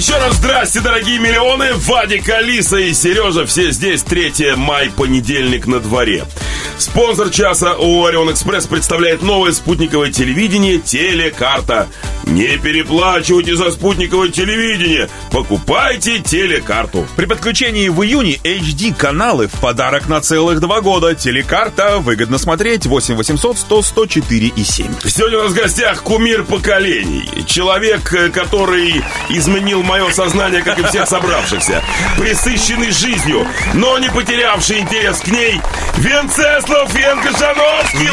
Еще раз здрасте, дорогие миллионы. Вадик, Алиса и Сережа. Все здесь. 3 мая, понедельник на дворе. Спонсор часа ООО «Орион Экспресс» представляет новое спутниковое телевидение «Телекарта». Не переплачивайте за спутниковое телевидение. Покупайте телекарту. При подключении в июне HD-каналы в подарок на целых 2 года. Телекарта. Выгодно смотреть. 8 800 100 104 и 7. Сегодня у нас в гостях кумир поколений. Человек, который изменил мое сознание, как и всех собравшихся. Пресыщенный жизнью, но не потерявший интерес к ней. Венцеслав Венгоржановский.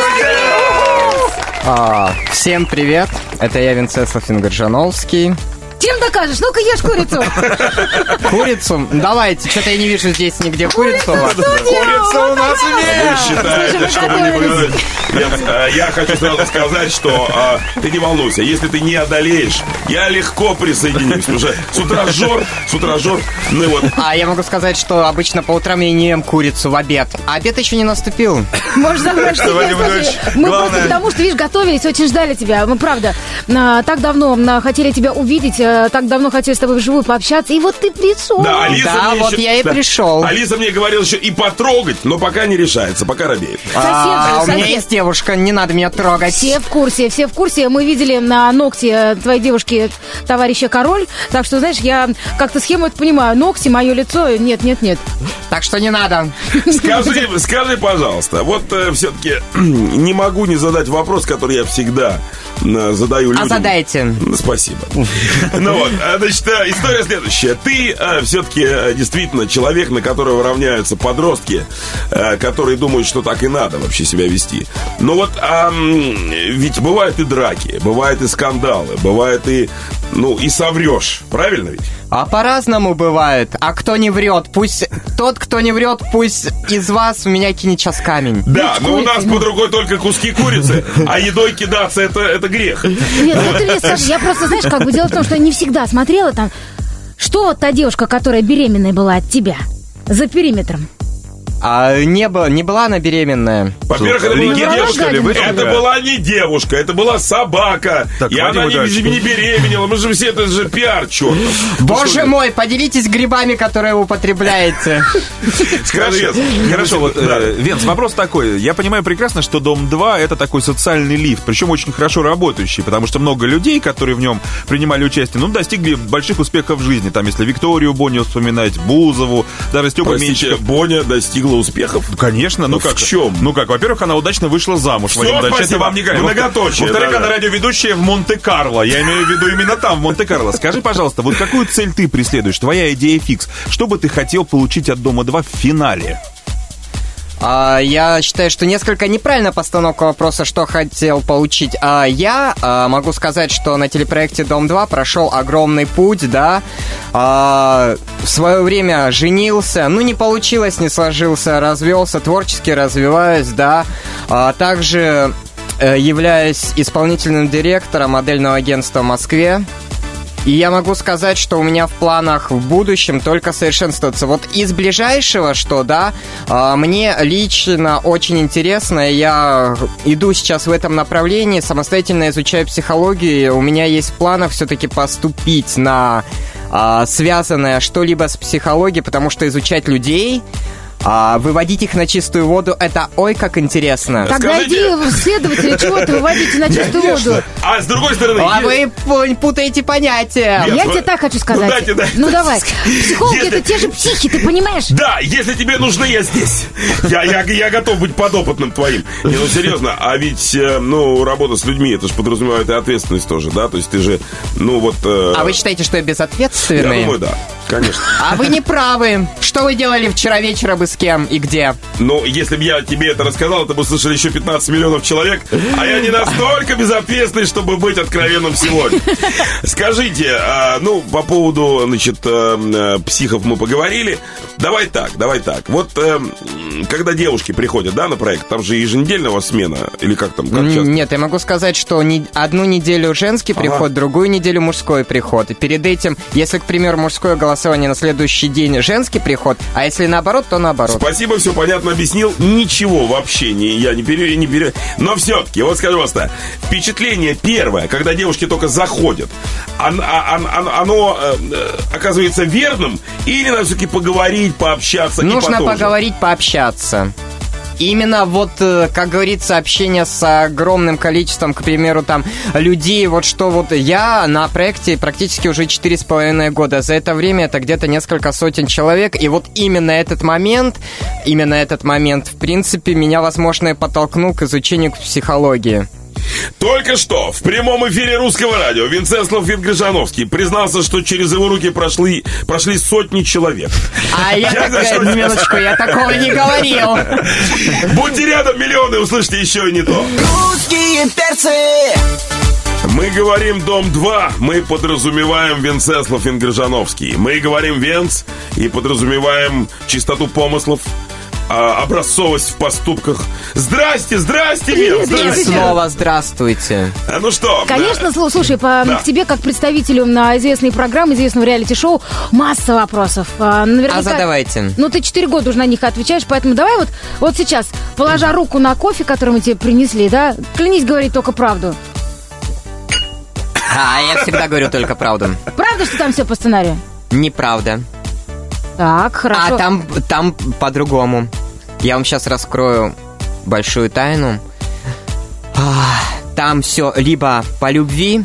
Всем привет, это я, Венцеслав Венгоржановский. Чем докажешь? Ну-ка, ешь курицу. Курицу? Давайте, что-то я не вижу здесь нигде курицу. Курица у нас нет. Вы считаете, что вы не будете... Я хочу сразу сказать, что ты не волнуйся, если ты не одолеешь, я легко присоединюсь. Уже с утра жор. Ну вот. Я могу сказать, что обычно по утрам я не ем курицу в обед. А обед еще не наступил. Можешь забрать себе. Мы просто потому что, видишь, готовились, очень ждали тебя. Мы, правда, так давно хотели тебя увидеть, так давно хотели с тобой вживую пообщаться, и вот ты пришел. Да, вот я и пришел. Алиса мне говорила еще и потрогать, но пока не решается, пока робеет. У меня есть девушка, не надо меня трогать. Все в курсе. Мы видели на ногте твоей девушки товарища Король, так что, знаешь, я как-то схему это понимаю. Ногти, мое лицо, нет. Так что не надо. Скажи, пожалуйста, вот все-таки не могу не задать вопрос, который я всегда задаю людям. Задайте. Спасибо. Ну вот, значит, история следующая. Ты все-таки действительно человек, на которого равняются подростки, которые думают, что так и надо вообще себя вести. Но вот ведь бывают и драки, бывают и скандалы, бывает и соврешь, правильно ведь? А по-разному бывает. А кто не врет, пусть из вас в меня кинет сейчас камень. Да, но у нас под рукой только куски курицы, а едой кидаться это грех. Нет, ты мне скажи, я просто, знаешь, дело в том, что я не всегда смотрела там, что вот та девушка, которая беременная была от тебя, за периметром. Не была она беременная. Во-первых, это была не девушка, это была собака. Так, и она не беременела. Мы же все, это же пиар, черт. Боже мой, поделитесь грибами, которые вы употребляете. Скажи. Хорошо, вот, Венц, вопрос такой. Я понимаю прекрасно, что Дом-2 это такой социальный лифт, причем очень хорошо работающий, потому что много людей, которые в нем принимали участие, достигли больших успехов в жизни. Там, если Викторию Боню вспоминать, Бузову, даже Степа Меньшиков. Боня достигла успехов? Конечно, как? В чем? Во-первых, она удачно вышла замуж. Все, спасибо. Это вам не говорю. Многоточие. Во-вторых, она радиоведущая в Монте-Карло. Я имею в виду именно там, в Монте-Карло. Скажи, пожалуйста, вот какую цель ты преследуешь? Твоя идея фикс. Что бы ты хотел получить от Дома-2 в финале? Я считаю, что несколько неправильная постановка вопроса, что хотел получить. Я могу сказать, что на телепроекте «Дом-2» прошел огромный путь, да. В свое время женился, не получилось, не сложился, развелся, творчески развиваюсь, да. Также являюсь исполнительным директором модельного агентства в Москве. И я могу сказать, что у меня в планах в будущем только совершенствоваться. Вот из ближайшего, мне лично очень интересно, я иду сейчас в этом направлении, самостоятельно изучаю психологию, у меня есть в планах все-таки поступить на связанное что-либо с психологией, потому что изучать людей... выводить их на чистую воду, это ой, как интересно. Тогда иди в следователя, чего ты выводите на чистую воду? А с другой стороны... Вы путаете понятия. Я тебе так хочу сказать. Давай. Психологи это те же психи, ты понимаешь? Да, если тебе нужны, я здесь. Я готов быть подопытным твоим. Серьезно, а ведь, работа с людьми, это же подразумевает и ответственность тоже, да? То есть ты же, А вы считаете, что я безответственный? Я думаю, да. Конечно. А вы не правы. Что вы делали вчера вечером и с кем и где? Если бы я тебе это рассказал, это бы услышали еще 15 миллионов человек, а я не настолько безответственный, чтобы быть откровенным сегодня. Скажите, по поводу, психов мы поговорили. Давай так. Вот, когда девушки приходят, да, на проект, там же еженедельно у вас смена, или как там? Как часто? Нет, я могу сказать, что одну неделю женский приход, другую неделю мужской приход. И перед этим, если, к примеру, мужской голос выбрасывание на следующий день женский приход, а если наоборот, то наоборот. Спасибо, все понятно объяснил. Ничего вообще я не беру. Но все-таки, вот скажи, пожалуйста, впечатление первое, когда девушки только заходят, оно оказывается верным, или надо все-таки поговорить, пообщаться? Нужно поговорить, пообщаться. Именно вот, как говорится, общение с огромным количеством, к примеру, там, людей. Вот что вот я на проекте практически уже 4,5 года. За это время это где-то несколько сотен человек. И вот именно этот момент, в принципе, меня, возможно, и подтолкнул к изучению психологии. Только что в прямом эфире Русского радио Венцеслав Вингрижановский признался, что через его руки прошли сотни человек. А я минуточку, я такого не говорил. Будьте рядом, миллионы, услышите еще и не то. Русские перцы. Мы говорим «Дом 2», мы подразумеваем Венцеслав Вингрижановский. Мы говорим «Венц» и подразумеваем чистоту помыслов, образцовость в поступках. Здрасте, Вен, здрасте. И снова здравствуйте. Ну что? Конечно, слушай, к тебе, как представителю на известной программы, известного реалити-шоу, масса вопросов. Наверняка, задавайте. Ну, ты 4 года уже на них отвечаешь, поэтому давай вот сейчас, положа руку на кофе, который мы тебе принесли, да, клянись говорить только правду. Я всегда говорю только правду. Правда, что там все по сценарию? Неправда. Так, хорошо. А там по-другому. Я вам сейчас раскрою большую тайну. Там все либо по любви,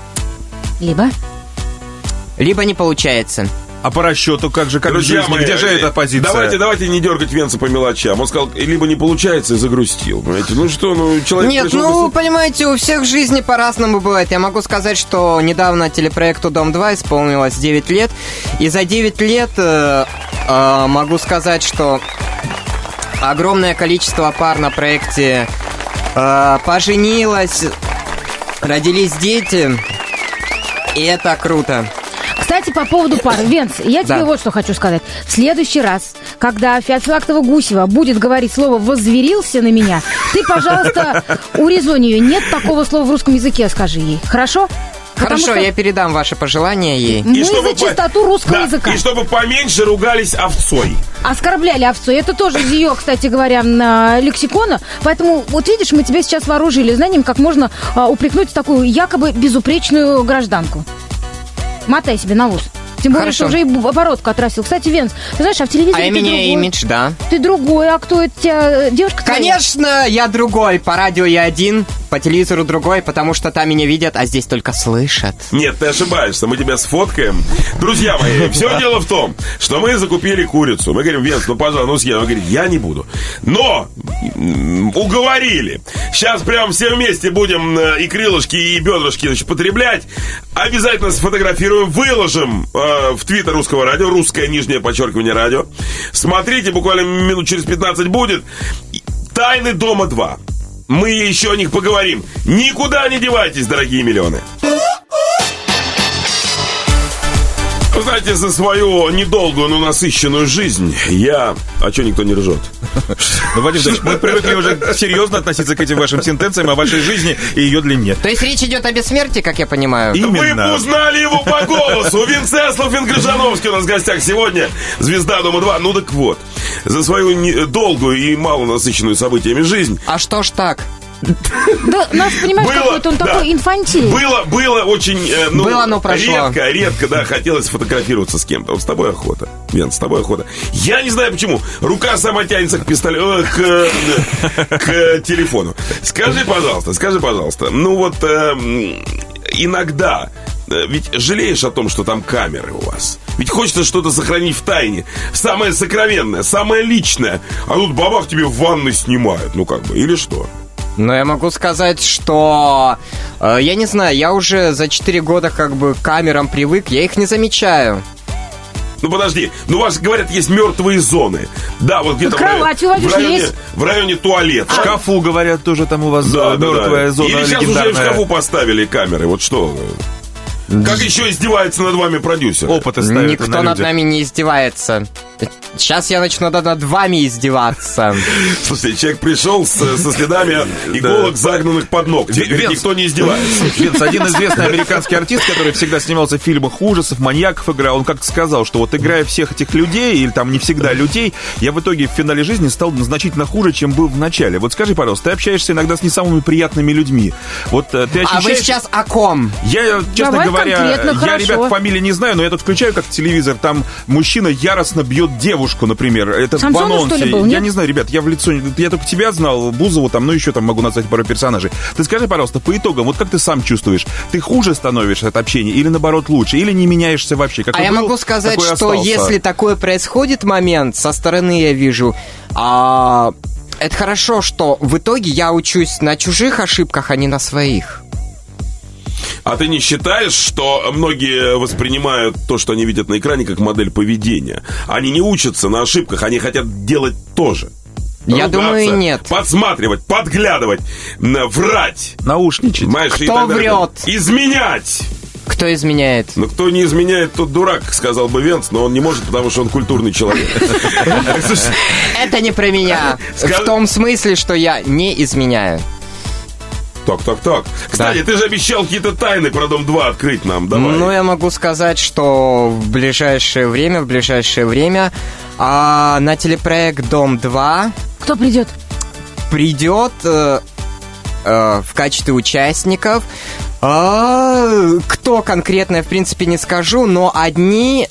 либо не получается. А по расчету как же, Друзья жизни? мои, Где же эта позиция? Давайте не дергать Венца по мелочам. Он сказал, либо не получается, и загрустил. Понимаете? Человек... Нет, понимаете, у всех в жизни по-разному бывает. Я могу сказать, что недавно телепроекту «Дом 2» исполнилось 9 лет. И за 9 лет могу сказать, что огромное количество пар на проекте поженилось, родились дети. И это круто. Кстати, по поводу пар. Венц, я тебе вот что хочу сказать. В следующий раз, когда Феофилактова-Гусева будет говорить слово «воззверился на меня», ты, пожалуйста, урезонь ее. Нет такого слова в русском языке, скажи ей. Хорошо? Хорошо, я передам ваши пожелания ей. Мы за чистоту русского языка. И чтобы поменьше ругались овцой. Оскорбляли овцой. Это тоже из ее, кстати говоря, лексикона. Поэтому, вот видишь, мы тебя сейчас вооружили знанием, как можно упрекнуть такую якобы безупречную гражданку. Мотай себе на ус. Тем более, что уже и оборотку отрастил. Кстати, Венц, ты знаешь, а в телевизоре ты другой. Имидж, да. Ты другой, а кто это? Девушка твоя? Конечно, я другой. По радио я один, по телевизору другой, потому что там меня видят, а здесь только слышат. Нет, ты ошибаешься, мы тебя сфоткаем. Друзья мои, все дело в том, что мы закупили курицу. Мы говорим, Венц, пожалуйста, съем. Он говорит, я не буду. Но уговорили. Сейчас прям все вместе будем и крылышки, и бедрышки потреблять. Обязательно сфотографируем, выложим в твиттер Русского радио, _радио. Смотрите, буквально минут через 15 будет «Тайны Дома 2». Мы еще о них поговорим. Никуда не девайтесь, дорогие миллионы. Вы знаете, за свою недолгую, но насыщенную жизнь я... А что никто не ржет? Ну, Вадим Ильич, мы привыкли уже серьезно относиться к этим вашим сентенциям о вашей жизни и ее длине. То есть речь идет о бессмертии, как я понимаю? Именно. Вы узнали его по голосу. Венцеслав Вингрижановский у нас в гостях сегодня. Звезда Дома 2. Ну так вот, за свою долгую и малонасыщенную событиями жизнь... А что ж так? Да, нас, понимаешь, какой-то он такой инфантиль. Было очень, было, но прошло. редко, да, хотелось фотографироваться с кем-то. Вот с тобой охота, Вен, с тобой охота. Я не знаю почему, рука сама тянется к пистолету, к телефону. Скажи, пожалуйста, ну вот иногда... Ведь жалеешь о том, что там камеры у вас? Ведь хочется что-то сохранить в тайне. Самое сокровенное, самое личное. А тут бабах тебе в ванной снимают. Ну как бы, или что? Но я могу сказать, что... я не знаю, я уже за 4 года как бы к камерам привык, я их не замечаю. Ну подожди, у вас, говорят, есть мертвые зоны. Да, вот где-то в районе туалета. В шкафу, говорят, тоже там у вас мертвая зона. Или сейчас уже в шкафу поставили камеры, вот что... Как еще издевается над вами продюсер? Опыты ставят. Никто над нами не издевается. Сейчас я начну над вами издеваться. Слушайте, человек пришел со следами иголок, загнанных под ногти. Венс, никто не издевается. Венс, один известный американский артист, который всегда снимался в фильмах ужасов, маньяков играл, он как-то сказал, что вот играя всех этих людей, или там не всегда людей, я в итоге в финале жизни стал значительно хуже, чем был в начале. Вот скажи, пожалуйста, ты общаешься иногда с не самыми приятными людьми. Вот ты ощущаешь... А вы сейчас о ком? Я, честно Давай говоря, конкретно, я, хорошо. ребят, фамилии не знаю, но я тут включаю как телевизор, там мужчина яростно бьет девушку, например. Это Самсонов, в анонсе. что ли, был, Я нет? не знаю, ребят, я в лицо... Я только тебя знал, Бузову, там, ну еще там могу назвать пару персонажей. Ты скажи, пожалуйста, по итогам, вот как ты сам чувствуешь? Ты хуже становишься от общения или, наоборот, лучше? Или не меняешься вообще? Какой Я был, могу сказать, такой что остался? если такое происходит момент, со стороны я вижу, это хорошо, что в итоге я учусь на чужих ошибках, а не на своих. А ты не считаешь, что многие воспринимают то, что они видят на экране, как модель поведения? Они не учатся на ошибках, они хотят делать то же. Я Ругаться, думаю, нет. Подсматривать, подглядывать, врать. Наушничать. Понимаешь, и Кто так далее. врет? Изменять. Кто изменяет? Ну, кто не изменяет, тот дурак, сказал бы Венц, но он не может, потому что он культурный человек. Это не про меня. В том смысле, что я не изменяю. Так. Кстати, ты же обещал какие-то тайны про Дом 2 открыть нам. Давай. Ну, я могу сказать, что в ближайшее время на телепроект «Дом 2» Кто придет? придет в качестве участников. Кто конкретно, я в принципе не скажу, но одни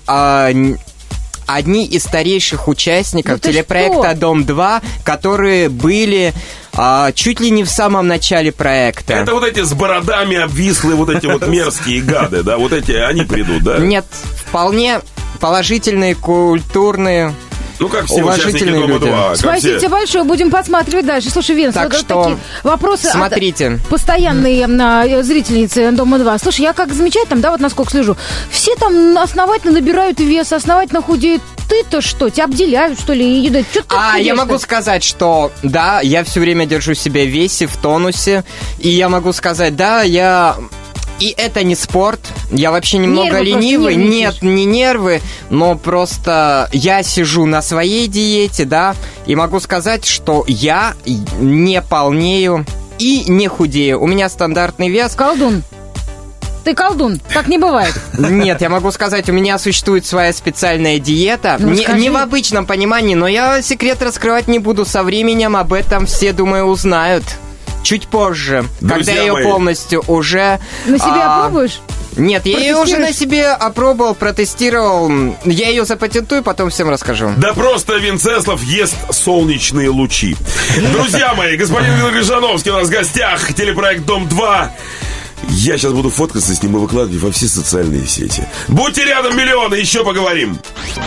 из старейших участников ты телепроекта что? «Дом 2», которые были чуть ли не в самом начале проекта. Это вот эти с бородами обвислые, вот эти вот мерзкие гады, да? Вот эти, они придут, да? Нет, вполне положительные, культурные. Ну, как все участники уважительные Дома люди. 2. как Спасибо все. тебе большое, будем подсматривать дальше. Слушай, Венс, Так вот что такие вопросы смотрите. от постоянной зрительницы Дома 2. Слушай, я как замечаю там, да, вот насколько слежу, все там основательно набирают вес, основательно худеют. Ты-то что, тебя обделяют, что ли? И едят? Чё ты так Я худеешь-то? могу сказать, что да, я все время держу себя в весе, в тонусе. И я могу сказать, да, И это не спорт, я вообще немного Нервы ленивый. просто Нет, не нервы, но просто я сижу на своей диете, да, и могу сказать, что я не полнею и не худею. У меня стандартный вес. Колдун. Ты колдун, так не бывает. Нет, я могу сказать, у меня существует своя специальная диета. Ну, скажи. Не в обычном понимании, но я секрет раскрывать не буду. Со временем об этом все, думаю, узнают. Чуть позже, Друзья когда я ее мои. полностью уже... На себе опробуешь? Нет, я ее уже на Протестируешь? себе опробовал, протестировал. Я ее запатентую, потом всем расскажу. Да просто Венцеслав ест солнечные лучи. Друзья мои, господин Грижановский у нас в гостях, телепроект «Дом 2». Я сейчас буду фоткаться с ним и выкладывать во все социальные сети. Будьте рядом, миллионы, еще поговорим.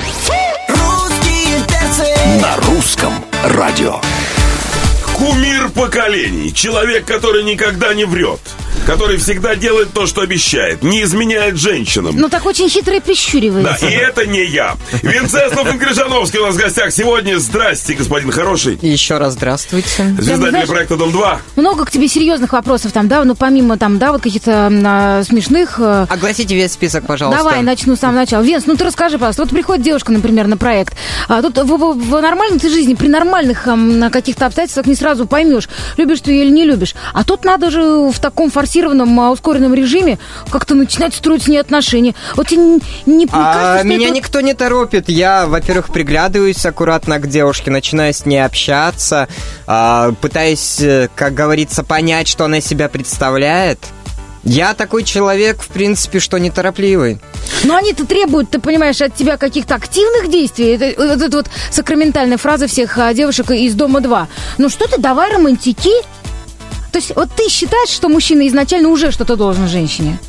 Русские перцы. На русском радио. Кумир поколений. Человек, который никогда не врет. Который всегда делает то, что обещает. Не изменяет женщинам. Ну, так очень хитро и Да, прищуривается. и это не я. Венцеслав Грижановский у нас в гостях сегодня. Здрасте, господин хороший. Еще раз здравствуйте. Звезда знаешь, телепроекта «Дом 2». Много к тебе серьезных вопросов там, да, ну, помимо там, да, вот каких-то смешных... Огласите весь список, пожалуйста. Давай, начну с самого начала. Венс, ну ты расскажи, пожалуйста. Вот приходит девушка, например, на проект. Тут в нормальной ты жизни, при нормальных каких-то обстоятельствах не сразу поймешь, любишь ты ее или не любишь. А тут надо же в таком форсированном, ускоренном режиме как-то начинать строить с ней отношения. Вот тебе не кажется, что Меня это... никто не торопит. Я, во-первых, приглядываюсь аккуратно к девушке, начинаю с ней общаться, пытаюсь, как говорится, понять, что она из себя представляет. Я такой человек, в принципе, что неторопливый. Но они-то требуют, ты понимаешь, от тебя каких-то активных действий. Это вот сакраментальная фраза всех девушек из «Дома 2». Ну что ты, давай романтики. То есть вот ты считаешь, что мужчина изначально уже что-то должен женщине?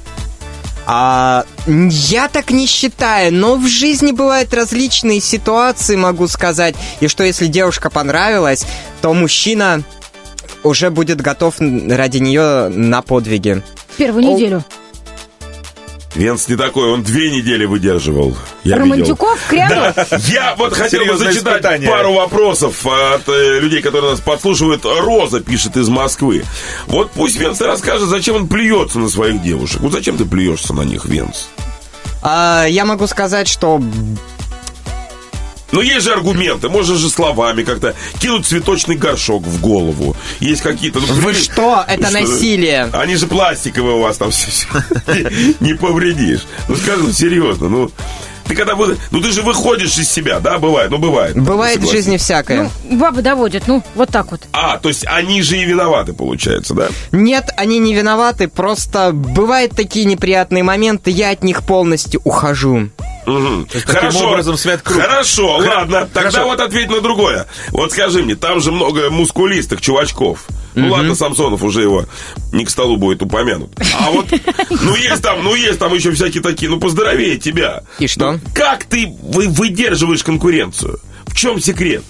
Я так не считаю, но в жизни бывают различные ситуации, могу сказать. И что если девушка понравилась, то мужчина уже будет готов ради нее на подвиги. Первую неделю. Венц не такой, он 2 недели выдерживал. Я Романтюков к ряду? Да, я вот хотел бы Серьезное зачитать испытание. пару вопросов от людей, которые нас подслушивают. Роза пишет из Москвы. Вот пусть Венц расскажет, зачем он плюется на своих девушек. Вот зачем ты плюешься на них, Венц? Я могу сказать, что Ну, есть же аргументы. Можно же словами как-то кинуть цветочный горшок в голову. Есть какие-то... Вы что? Это насилие. Они же пластиковые у вас там все. Не повредишь. Ну, скажи, серьезно, ну... Ты когда ты же выходишь из себя, да, бывает? Ну, бывает. Бывает в жизни всякое. Ну, бабы доводят, вот так вот. То есть они же и виноваты, получается, да? Нет, они не виноваты, просто бывают такие неприятные моменты, я от них полностью ухожу. Угу. Хорошо, образом свят круг. Хорошо, ладно. Тогда вот ответь на другое. Вот скажи мне, там же много мускулистых чувачков. Ну ладно, Самсонов уже его не к столу будет упомянут. А вот, есть там еще всякие такие, поздоровее тебя. И что? Как ты выдерживаешь конкуренцию? В чем секрет?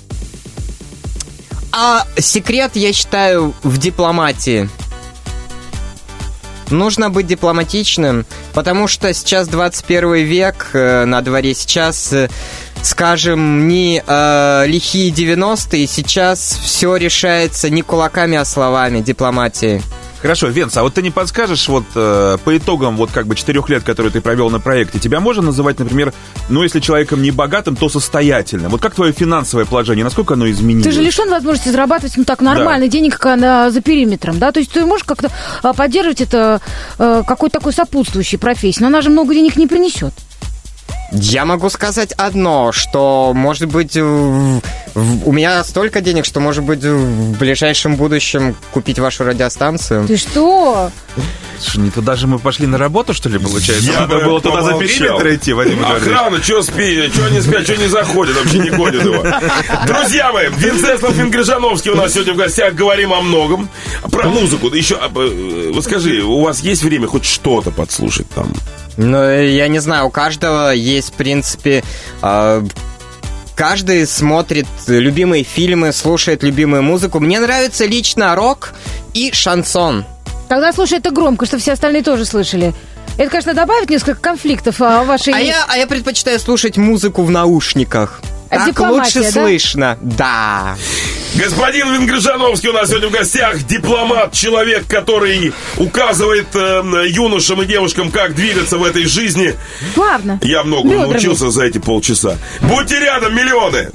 Секрет, я считаю, в дипломатии. Нужно быть дипломатичным, потому что сейчас 21 век, на дворе сейчас, скажем, не лихие 90-е, сейчас все решается не кулаками, а словами, дипломатией. Хорошо, Венц, а вот ты не подскажешь, по итогам 4 лет, которые ты провел на проекте, тебя можно называть, например, если человеком не богатым, то состоятельным? Вот как твое финансовое положение, насколько оно изменилось? Ты же лишен возможности зарабатывать так нормально, денег за периметром, да? То есть ты можешь как-то поддерживать это какой-то такой сопутствующей профессией, но она же много денег не принесет. Я могу сказать одно, что, может быть, у меня столько денег, что, может быть, в ближайшем будущем купить вашу радиостанцию. Ты что? Слушай, не туда же мы пошли на работу, что ли, получается? Надо было туда за периметр идти, Вадим Эдуардович. Охрана, что они спят, что не заходят, вообще не ходят его. Друзья мои, Венцеслав Ингрижановский у нас сегодня в гостях, говорим о многом. Про музыку, еще, вот скажи, у вас есть время хоть что-то подслушать там? Я не знаю, у каждого есть, в принципе... Каждый смотрит любимые фильмы, слушает любимую музыку. Мне нравится лично рок и шансон. Тогда слушай это громко, чтобы все остальные тоже слышали. Это, конечно, добавит несколько конфликтов в вашей... А я предпочитаю слушать музыку в наушниках. Так лучше слышно. Да. Господин Венгрижановский у нас сегодня в гостях. Дипломат, человек, который указывает юношам и девушкам, как двигаться в этой жизни. Главное. Я многому научился за эти полчаса. Будьте рядом, миллионы.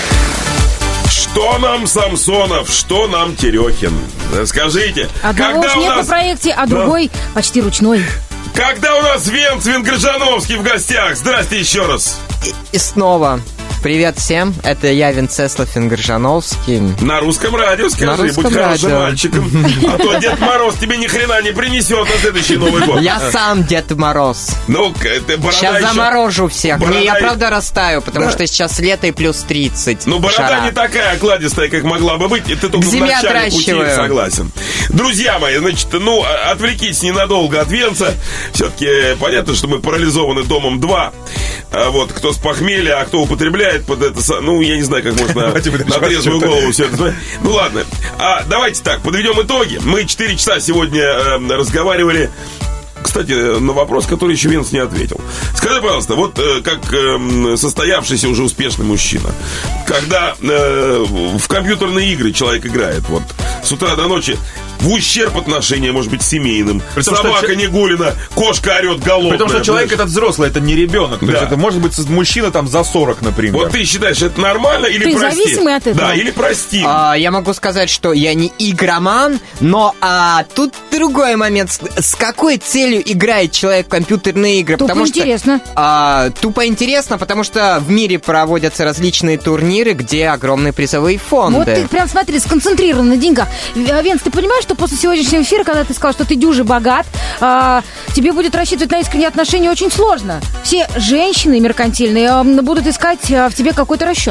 Что нам Самсонов, что нам Терехин? Скажите. Одного уж нет на проекте, а другой почти ручной. Когда у нас Венц Венгрижановский в гостях? Здрасте еще раз. И снова. Привет всем, это я, Венцеслав Ингрижановский. На русском радио скажи, будь хорошим мальчиком. А то Дед Мороз тебе ни хрена не принесет на следующий Новый год. Я сам Дед Мороз. Сейчас заморожу всех. Я правда растаю, потому что сейчас лето и плюс 30. Борода не такая окладистая, как могла бы быть. И ты только в начале пути, согласен. Друзья мои, отвлекитесь ненадолго от Венца. Все-таки понятно, что мы парализованы Домом 2. Кто с похмелья, а кто употребляет под это... я не знаю, как можно на трезвую голову все это... ладно. Давайте так, подведем итоги. Мы 4 часа сегодня разговаривали. Кстати, на вопрос, который еще Венц не ответил. Скажи, пожалуйста, как состоявшийся уже успешный мужчина, когда в компьютерные игры человек играет, с утра до ночи, в ущерб отношения, может быть, семейным. Собака не гулина, кошка орет голодная. При том, что человек этот взрослый, это не ребенок. То есть это может быть мужчина за 40, например. Ты считаешь, это нормально или прости? Ты зависимый от этого? Да, или прости. Я могу сказать, что я не игроман, но тут другой момент. С какой целью играет человек в компьютерные игры? Тупо интересно. Тупо интересно, потому что в мире проводятся различные турниры, где огромные призовые фонды. Ты прям смотри, сконцентрирован на деньгах. Венц, ты понимаешь, что после сегодняшнего эфира, когда ты сказал, что ты дюже богат, тебе будет рассчитывать на искренние отношения очень сложно. Все женщины меркантильные будут искать в тебе какой-то расчет.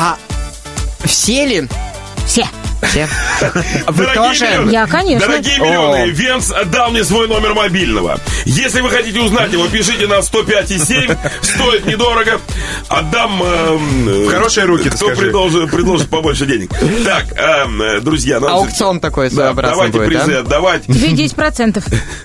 Все ли? Все. Вы тоже? Миллионы, я, конечно. Дорогие миллионы, Венц дал мне свой номер мобильного. Если вы хотите узнать его, пишите на 105,7. Стоит недорого. Отдам в хорошие руки, кто предложит побольше денег. Так, друзья, аукцион такой своеобразный. Давайте будет, призы отдавать. Тебе 10%.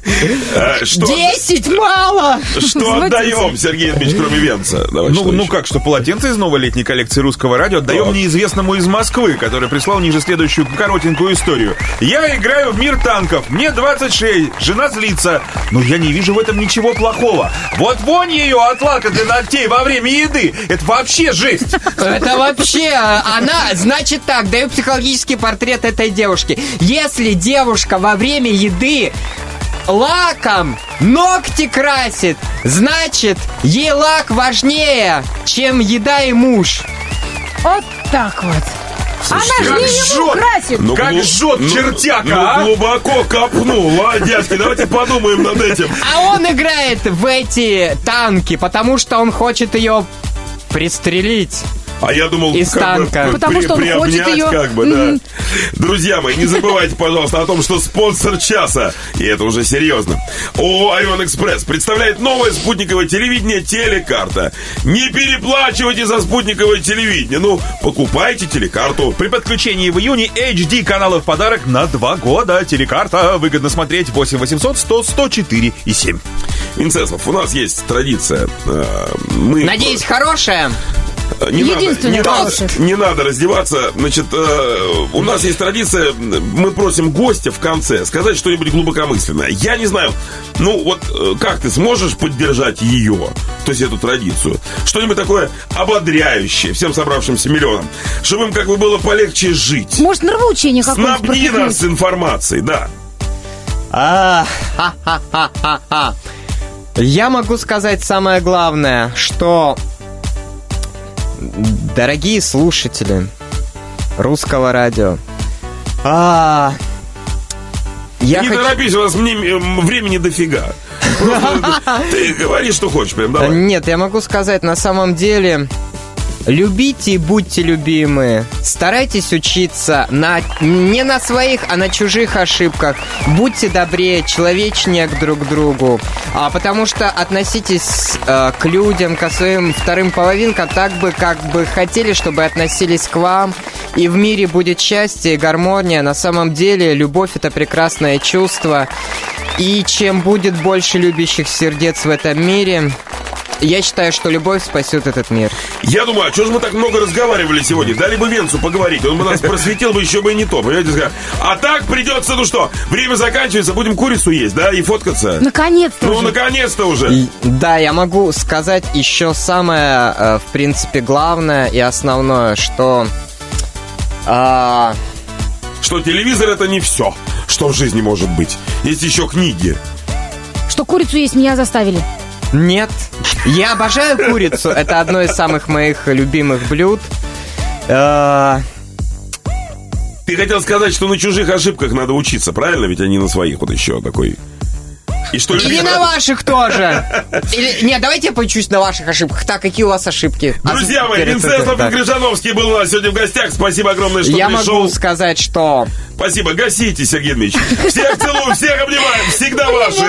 10 мало! Что отдаем, Сергей Дмитриевич, кроме Венца? Что полотенце из новой летней коллекции Русского радио отдаем неизвестному из Москвы, который прислал ниже следующего следующую коротенькую историю. Я играю в мир танков, мне 26, жена злится, но я не вижу в этом ничего плохого. Вот вонь ее от лака для ногтей во время еды, это вообще жесть. Это вообще, она, значит так, даю психологический портрет этой девушки. Если девушка во время еды лаком ногти красит, значит, ей лак важнее, чем еда и муж. Вот так вот. Слушайте, Она же не ему красит. Ну, Как жжет чертяка, ну, а? глубоко копнул, а, дядьки, давайте подумаем над этим. А он играет в эти танки, потому что он хочет ее пристрелить. А я думал, Из танка. Потому что он хочет ее. как бы, да. Друзья мои, не забывайте, пожалуйста, о том, что спонсор часа, и это уже серьезно, ООО «Орион Экспресс» представляет новое спутниковое телевидение «Телекарта». Не переплачивайте за спутниковое телевидение. Ну, покупайте телекарту. При подключении в июне HD каналы в подарок на 2 года. Телекарта. Выгодно смотреть 8 800 100 104 и 7. Винцеслав, у нас есть традиция. Мы... Надеюсь, хорошая. Не надо раздеваться. Значит, у нас есть традиция. Мы просим гостя в конце сказать что-нибудь глубокомысленное. Я не знаю, ну вот как ты сможешь поддержать ее, то есть эту традицию? Что-нибудь такое ободряющее всем собравшимся миллионам, чтобы им как бы было полегче жить. Может, нравоучение какое-нибудь Снабди пропихнуть? нас информацией, да. Я могу сказать самое главное, что... Дорогие слушатели русского радио, Не торопись, у нас времени дофига. Просто ты говори, что хочешь, прям давай. Нет, я могу сказать, на самом деле, любите и будьте любимы. Старайтесь учиться не на своих, а на чужих ошибках. Будьте добрее, человечнее друг к другу. Потому что относитесь к людям, к своим вторым половинкам так бы, как бы хотели, чтобы относились к вам. И в мире будет счастье и гармония. На самом деле, любовь — это прекрасное чувство. И чем будет больше любящих сердец в этом мире... Я считаю, что любовь спасет этот мир. Я думаю, а что же мы так много разговаривали сегодня? Дали бы Венцу поговорить, он бы нас просветил, бы еще бы и не то, понимаете? А так придется, ну что, время заканчивается, будем курицу есть, да, и фоткаться? Наконец-то Ну, уже. наконец-то уже. Да, я могу сказать еще самое, в принципе, главное и основное, что... Что телевизор — это не все, что в жизни может быть. Есть еще книги. Что курицу есть меня заставили. Нет, я обожаю курицу. Это одно из самых моих любимых блюд. Ты хотел сказать, что на чужих ошибках надо учиться, правильно? Ведь они на своих вот еще такой... И что Или на ваших тоже. Нет, давайте я поучусь на ваших ошибках. Так, какие у вас ошибки? Друзья мои, Винцеслав Крижановский был у нас сегодня в гостях. Спасибо огромное, что я пришел. могу сказать, что... Спасибо, гасите, Сергей Дмитриевич. Всех целую, всех обнимаем. Всегда ваши.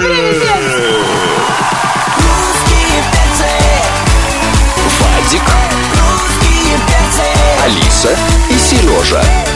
Вадик, Алиса и Сережа.